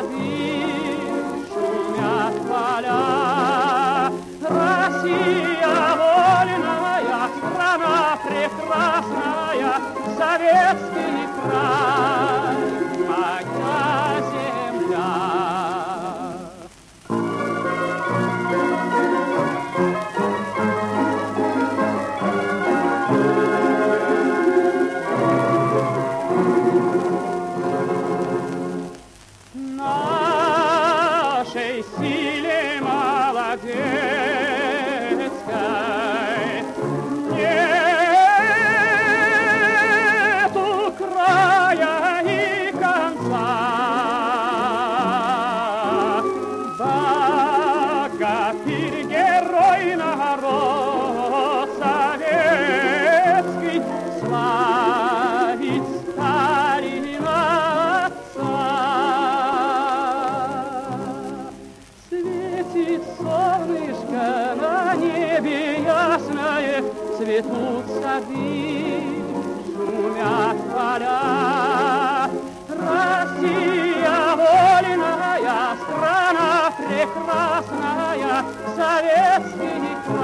сады, шумят поля. Россия вольная, страна прекрасная, советский край, моя земля. Нашей силе молодецкой нету края и конца. Богатырь, герой, народ советский, славить старина отца. Светит солнышко на небе ясное, цветут сады, шумят поля. Россия вольная, страна прекрасная, советский край.